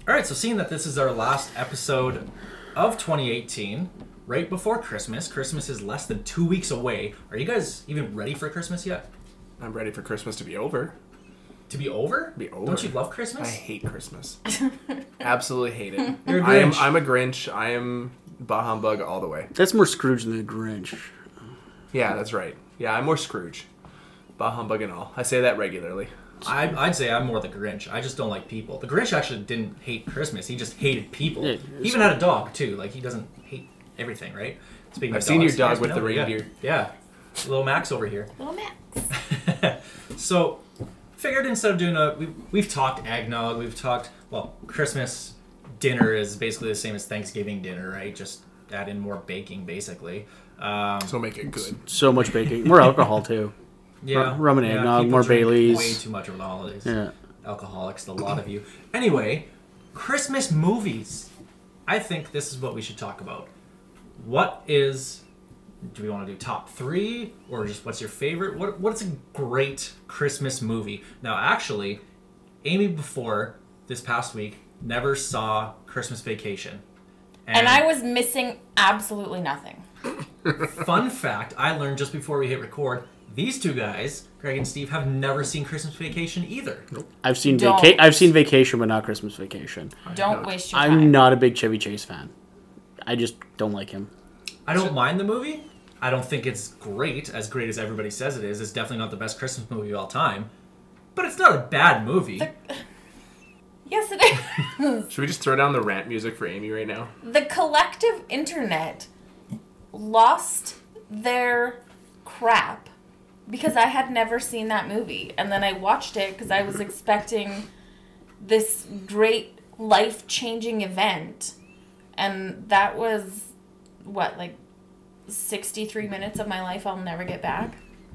All right, so seeing that this is our last episode of 2018, right before Christmas. Christmas is less than 2 weeks away. Are you guys even ready for Christmas yet? I'm ready for Christmas to be over. To be over? Be over. Don't you love Christmas? I hate Christmas. Absolutely hate it. You're a Grinch. I'm a Grinch. I am bah humbug all the way. That's more Scrooge than the Grinch. Yeah, that's right. Yeah, I'm more Scrooge. Bah humbug and all. I say that regularly. I'd say I'm more the Grinch. I just don't like people. The Grinch actually didn't hate Christmas. He just hated people. Yeah, he even had a dog, too. Like, he doesn't hate everything, right? Speaking I've of seen your dogs, dog guys with the know, reindeer. Yeah. Little Max over here. Little Max. So, figured instead of doing we've talked eggnog, we've talked, Christmas dinner is basically the same as Thanksgiving dinner, right? Just add in more baking, basically. So make it good. So much baking. More alcohol, too. Yeah. Rum and eggnog, people more drink Baileys. Way too much over the holidays. Yeah. Alcoholics, a lot of you. Anyway, Christmas movies. I think this is what we should talk about. Do we want to do top 3 or just what's your favorite? What's a great Christmas movie? Now, actually, Amy before this past week never saw Christmas Vacation. And I was missing absolutely nothing. Fun fact, I learned just before we hit record, these two guys, Greg and Steve, have never seen Christmas Vacation either. Nope. I've seen Don't. Vacation, but not Christmas Vacation. Don't waste your time. I'm not a big Chevy Chase fan. I just don't like him. I don't mind the movie. I don't think it's great as everybody says it is. It's definitely not the best Christmas movie of all time. But it's not a bad movie. Yes, it is. Should we just throw down the rant music for Amy right now? The collective internet lost their crap because I had never seen that movie. And then I watched it because I was expecting this great life-changing event. And that was, 63 minutes of my life I'll never get back?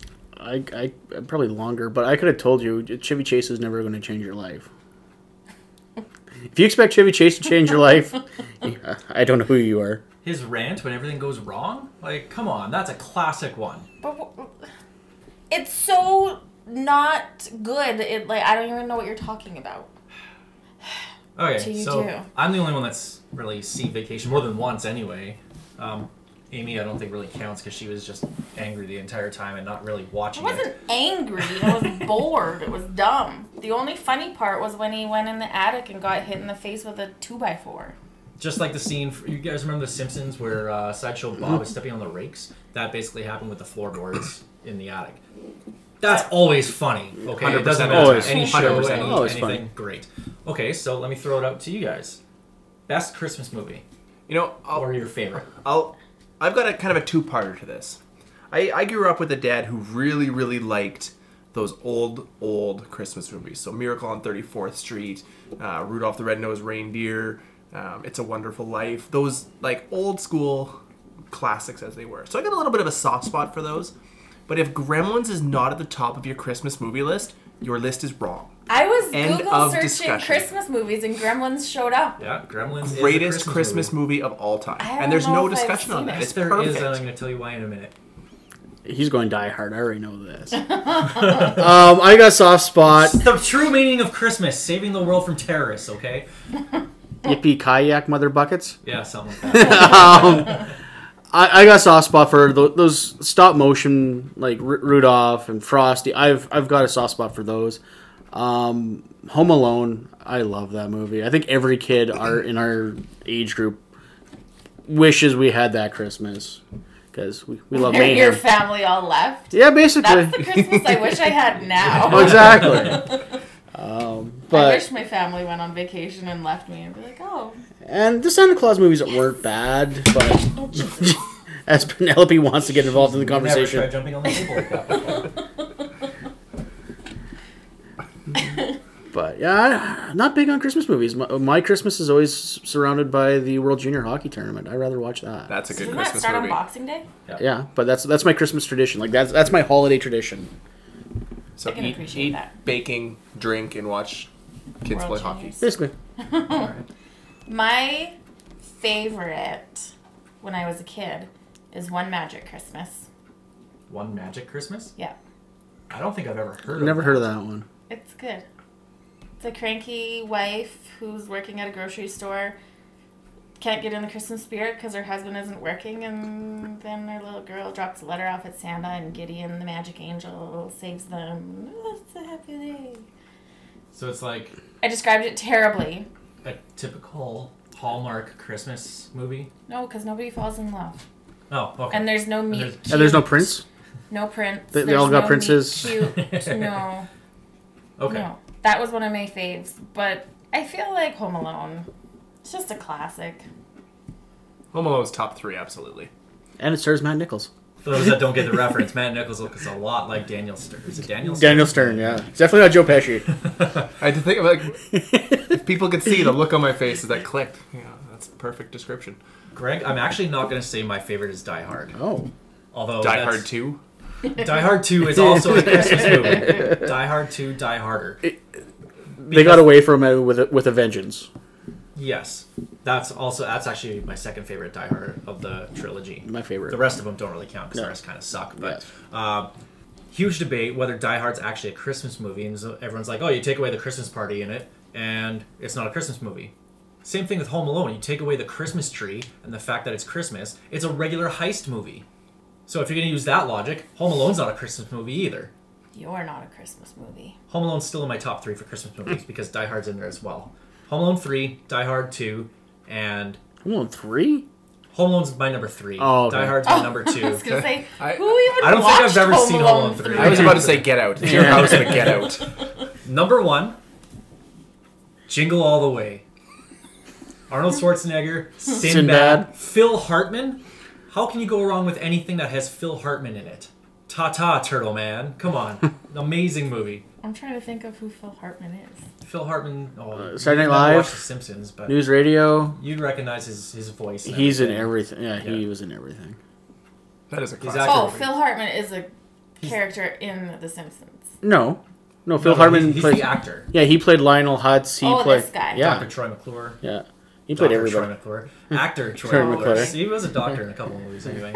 I probably longer, but I could have told you Chevy Chase is never going to change your life. If you expect Chevy Chase to change your life, I don't know who you are. His rant when everything goes wrong? Like, come on, that's a classic one. But it's so not good. I don't even know what you're talking about. Okay, You so do. I'm the only one that's really seen Vacation more than once anyway. Amy, I don't think really counts because she was just angry the entire time and not really I watching wasn't it. angry. I was bored. It was dumb. The only funny part was when he went in the attic and got hit in the face with a 2x4. Just like the scene, you guys remember The Simpsons where Sideshow Bob is stepping on the rakes? That basically happened with the floorboards in the attic. That's always funny, okay? It doesn't 100% matter. always. Any show, 100% always anything, funny. great. Okay, so let me throw it out to you guys. Best Christmas movie, You know, or your favorite? I've got a kind of a two-parter to this. I grew up with a dad who really, really liked those old Christmas movies. So Miracle on 34th Street, Rudolph the Red-Nosed Reindeer, It's a Wonderful Life. Those, old school classics as they were. So I got a little bit of a soft spot for those. But if Gremlins is not at the top of your Christmas movie list, your list is wrong. I was End Google of searching discussion. Christmas movies and Gremlins showed up. Yeah, Gremlins is a Greatest Christmas movie of all time. I don't And there's know no if I've discussion on seen that. it. It's There perfect. is, and I'm going to tell you why in a minute. He's going Die Hard. I already know this. I got a soft spot. The true meaning of Christmas, saving the world from terrorists, okay? Yippee kayak mother buckets. Yeah, something like that. I got a soft spot for those stop motion like Rudolph and Frosty. I've got a soft spot for those. Home Alone. I love that movie. I think every kid in our age group wishes we had that Christmas because we love Your mayhem. family all left. Yeah, basically. That's the Christmas I wish I had now. Exactly. I But wish my family went on vacation and left me and be like, oh. and the Santa Claus movies weren't bad, but as Penelope wants to get involved in the Never tried conversation. jumping on the table like that before. But yeah, not big on Christmas movies. My Christmas is always surrounded by the World Junior Hockey Tournament. I'd rather watch that. That's a good Doesn't that Christmas start movie. on Boxing Day? Yeah, but that's my Christmas tradition. Like that's my holiday tradition. So I can appreciate eat, that. baking, drink, and watch kids World play hockey. Juniors. Basically, My favorite when I was a kid is One Magic Christmas. One Magic Christmas? Yeah, I don't think I've ever heard of never that. heard of that one. it's good. It's a cranky wife who's working at a grocery store, can't get in the Christmas spirit because her husband isn't working, and then her little girl drops a letter off at Santa, and Gideon, the magic angel, saves them. Oh, it's a happy day. So it's like I described it terribly. a typical Hallmark Christmas movie. No, because nobody falls in love. Oh, okay. And there's no meet there's- cute. And there's no prince. No prince. They There's all got no princes. meet cute. No. Okay. No. That was one of my faves. But I feel like Home Alone. It's just a classic. Home Alone's top 3, absolutely. And it stars Matt Nichols. For those that don't get the reference, Matt Nichols looks a lot like Daniel Stern. Is it Daniel Stern? Daniel Stern, yeah. It's definitely not Joe Pesci. I had to think of like, if people could see the look on my face as that clicked. Yeah, that's a perfect description. Greg, I'm actually not going to say my favorite is Die Hard. Oh. Although Die that's- Hard 2. Die Hard 2 is also a Christmas movie. Die Hard 2, Die Harder. They got away from it with a vengeance. Yes. That's actually my second favorite Die Hard of the trilogy. My favorite. The rest of them don't really count because No. the rest kind of suck. But huge debate whether Die Hard's actually a Christmas movie. And so everyone's like, oh, you take away the Christmas party in it, and it's not a Christmas movie. Same thing with Home Alone. You take away the Christmas tree and the fact that it's Christmas, it's a regular heist movie. So if you're going to use that logic, Home Alone's not a Christmas movie either. You're not a Christmas movie. Home Alone's still in my top 3 for Christmas movies because Die Hard's in there as well. Home Alone 3, Die Hard 2, and Home Alone 3? Home Alone's my number 3. Oh, okay. Die Hard's my number I 2. was going to say, I- who even I don't think I've watched ever Home seen Home Alone Alone 3. I was about to say Get Out. It's your house, but Get Out. Number 1, Jingle All the Way. Arnold Schwarzenegger, Sinbad, Sinbad. Phil Hartman. How can you go wrong with anything that has Phil Hartman in it? Ta-ta, Turtle Man. Come on. Amazing movie. I'm trying to think of who Phil Hartman is. Phil Hartman. Saturday you Night never Live, watched The Simpsons, but News Radio. you'd recognize his voice. and He's in everything. everything. Yeah, he Yeah. was in everything. That is a He's classic. actually- Oh, Phil Hartman is a character in The Simpsons. No, Phil No, Hartman he's played. the actor. Yeah, he played Lionel Hutz. He Oh, played. this guy. Yeah, Dr. Troy McClure. yeah. He played Dr. everybody. Troy McClure. Actor Troy Troy McClure. McClure. He was a doctor in a couple of movies anyway.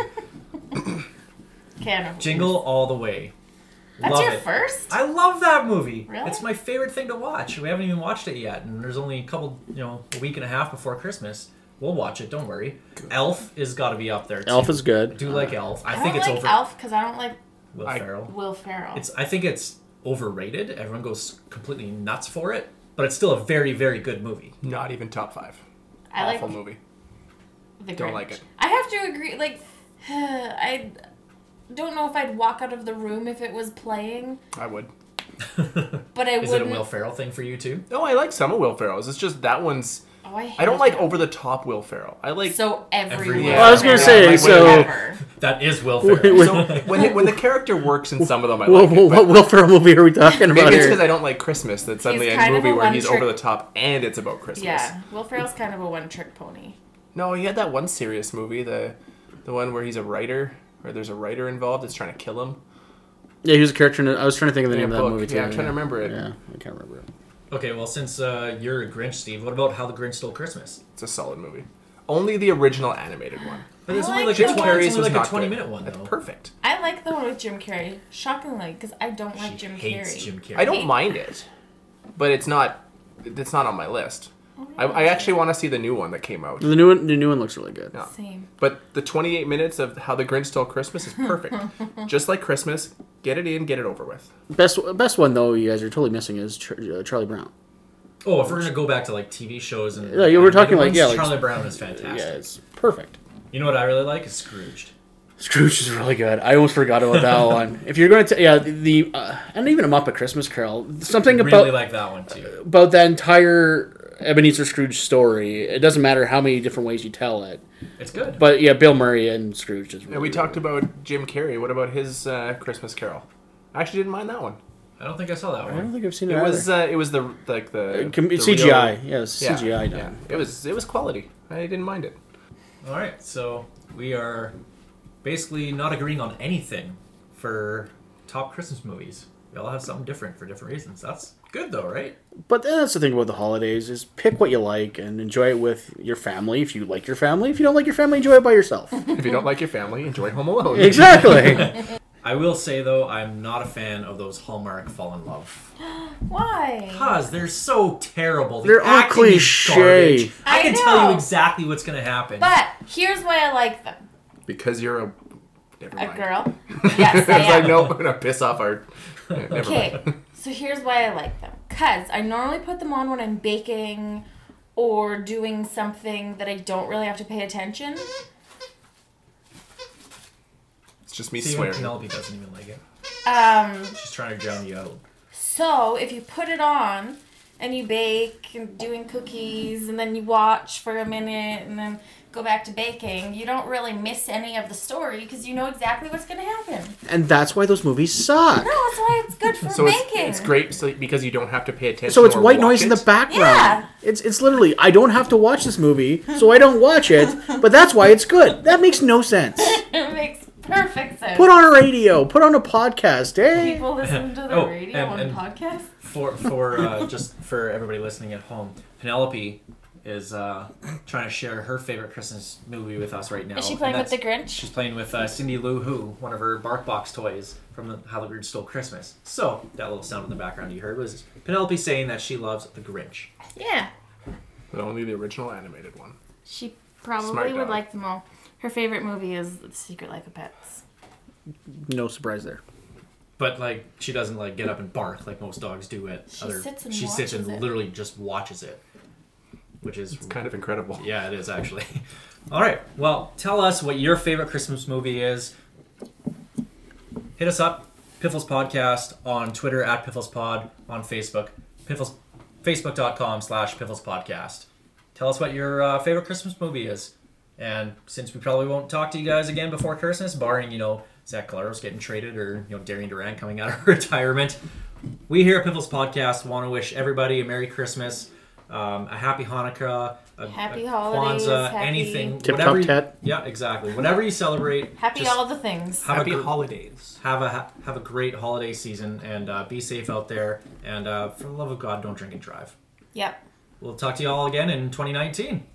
Can Jingle All the Way. That's Love your it. first? I love that movie. Really? It's my favorite thing to watch. We haven't even watched it yet, and there's only a week and a half before Christmas. We'll watch it. Don't worry. Elf is got to be up there. Too. Elf is I good. do like Elf. I I think don't it's like over. Elf because I don't like Will I- Ferrell. Will Ferrell. I think it's overrated. Everyone goes completely nuts for it, but it's still a very, very good movie. Not even top 5. I Awful like movie. The Don't Grinch. like it. I have to agree. Like, I don't know if I'd walk out of the room if it was playing, I would. but I Is it wouldn't. a Will Ferrell thing for you too? No, I like some of Will Ferrell's. It's just that one's. Oh, I hate I don't like him. over the top Will Ferrell. I like. So every Every- Will Well, I was gonna Ferrell say, like, so- ever. That is Will Ferrell. So when the character works in some of them, I Well, like it. what But Will Ferrell movie are we talking about maybe it's here? because I don't like Christmas that suddenly He's a kind of movie a where he's one-trick- over the top and it's about Christmas. Yeah, Will Ferrell's kind of a one-trick pony. No, he had that one serious movie, the one where he's a writer, or there's a writer involved that's trying to kill him. Yeah, he was a character. I was trying to think of the In a name of that book. movie too. Yeah, I'm trying to remember it. Yeah, I can't remember it. Okay, well, since you're a Grinch, Steve, what about How the Grinch Stole Christmas? It's a solid movie. Only the original animated one. But it's I only like like, Jim a 20, Carrey's it's only was like a not 20-minute good. one, That's though. perfect. I like the one with Jim Carrey, shockingly, because I don't like Jim Hates Carrey. Jim Carrey. I don't mind it, but it's not on my list. I actually want to see the new one that came out. The new one looks really good. Yeah. Same. But the 28 minutes of How the Grinch Stole Christmas is perfect. Just like Christmas, get it in, get it over with. Best one though, you guys are totally missing is Charlie Brown. Oh, if we're gonna go back to like TV shows and Yeah, we're talking like- ones, yeah, like- Charlie Brown is fantastic. Yeah, it's perfect. You know what I really like is Scrooged. Scrooge is really good. I almost forgot about that one. If you're going to, the and even a Muppet Christmas Carol, something Really about like that one too. about that entire Ebenezer Scrooge story. It doesn't matter how many different ways you tell it, It's good. but yeah, Bill Murray and Scrooge is. Really And we good. talked about Jim Carrey. What about his Christmas Carol? I actually didn't mind that one. I don't think I saw that I don't one. think I've seen it. It was either. it was the It's the CGI. real- Yes, yeah, CGI yeah. done. It was quality. I didn't mind it. All right, so we are basically not agreeing on anything for top Christmas movies. We all have something different for different reasons. That's good though, right? But that's the thing about the holidays is pick what you like and enjoy it with your family. If you like your family, if you don't like your family, enjoy it by yourself. If you don't like your family, enjoy Home Alone. Exactly. I will say though, I'm not a fan of those Hallmark Fall in Love. Why? Because they're so terrible. The They're all acting is cliche. garbage. I I can know. tell you exactly what's going to happen. But here's why I like them. Because you're a... Never A mind. girl? Yes, I I was like, am. nope, I'm going to piss off our... Never Okay, mind. so here's why I like them. Because I normally put them on when I'm baking or doing something that I don't really have to pay attention. It's just me See, even swearing. Penelope doesn't even like it. She's trying to drown you out. So if you put it on and you bake and doing cookies and then you watch for a minute and then go back to baking, you don't really miss any of the story because you know exactly what's going to happen. And that's why those movies suck. No, that's why it's good for So baking. it's great because you don't have to pay attention. So it's or white watch noise in it. the background. Yeah. It's literally, I don't have to watch this movie, so I don't watch it, but that's why it's good. That makes no sense. It makes perfect sense. Put on a radio, put on a podcast, eh? People listen to the Oh, radio and- and podcasts. For just for everybody listening at home, Penelope is trying to share her favorite Christmas movie with us right now. Is she and playing with that's- the Grinch? She's playing with Cindy Lou Who, one of her BarkBox toys from How the Grinch Stole Christmas. So that little sound in the background you heard was Penelope saying that she loves the Grinch. Yeah. But only the original animated one. She probably Smart would dog. like them all. Her favorite movie is The Secret Life of Pets. No surprise there. But like she doesn't like get up and bark like most dogs do at She other. sits and she sits and watches it. literally just watches it, which is It's kind of incredible. yeah, it is actually. All right, well, tell us what your favorite Christmas movie is. Hit us up, Piffles Podcast on Twitter at PifflesPod, on Facebook, Facebook.com/Piffles Podcast. Tell us what your favorite Christmas movie is. And since we probably won't talk to you guys again before Christmas, barring, Zach Claros getting traded or, Darian Durant coming out of retirement, we here at Piffles Podcast want to wish everybody a Merry Christmas, a Happy Hanukkah, Happy a holidays, Kwanzaa, happy- anything. Tip whatever Top you- Tet. Yeah, exactly. Whatever you celebrate. Happy just all the things. have Happy a, gr- holidays. have a great holiday season and be safe out there. And for the love of God, don't drink and drive. Yep. We'll talk to you all again in 2019.